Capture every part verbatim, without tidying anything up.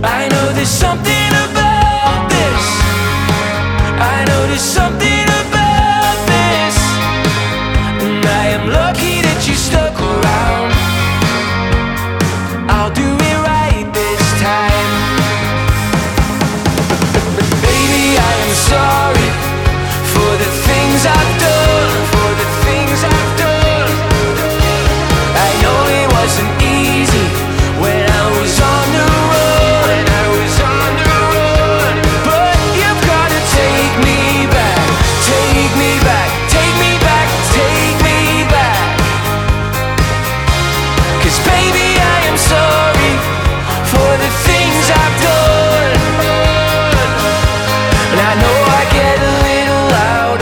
I know there's something about this. I know there's something about this. And I am lucky that you stuck around. I'll do it right this time. But baby, I am sorry for the things I've done, for the things I've done. I know it wasn't easy when I was on the run, when I was on the run. But you've gotta take me back, take me back, take me back, take me back. 'Cause baby, I am sorry for the things I've done. And I know I get a little loud,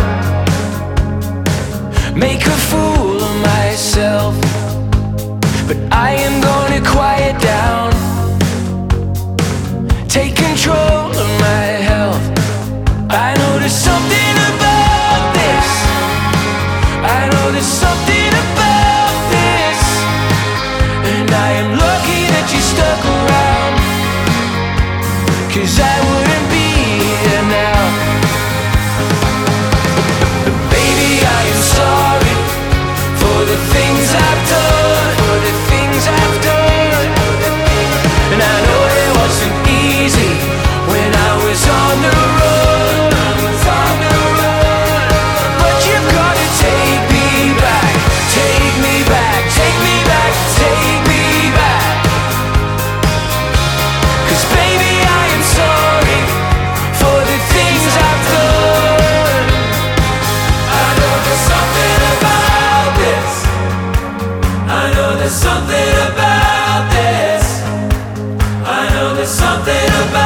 make a fool of myself, but I am gonna quiet down, take control of my health. I know there's something about this. I know there's something about this. And I am lucky that you stuck around, 'cause I wouldn't be here now. But baby, I am sorry for the things I've done, for the things I've done. And I know it wasn't easy when I was on the run, I was on the run. But you've gotta take me back, take me back, take me back, take me back. 'Cause baby, I am sorry for the things I've done. I know there's something about this. I know there's something about this. I know there's something about